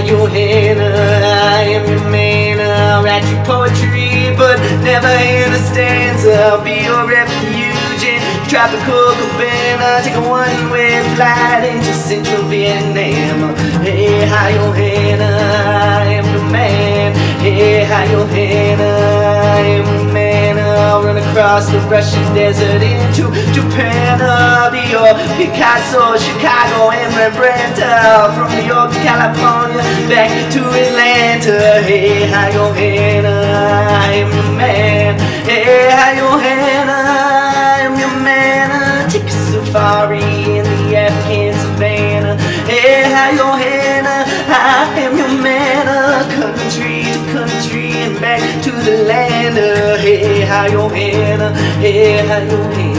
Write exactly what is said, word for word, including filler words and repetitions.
Johanna, I am your man. I'll write you poetry, but never in a stanza. I'll be your refuge in tropical Cabana. Take a one-way flight into central Vietnam. Hey, hi Johanna, I am your man. Hey, hi Johanna, I am your man. I'll run across the Russian desert into Japan. I'll be your Picasso, Chicago, and Rembrandt. From New York to California, back to Atlanta. Hey, hi Johanna, I am your man. Hey, hi Johanna, I am your man. Take a safari in the Afghan savannah. Hey, hi Johanna, I am your man. Country to country and back to the land. Hey, hi Johanna, hey, hi Johanna.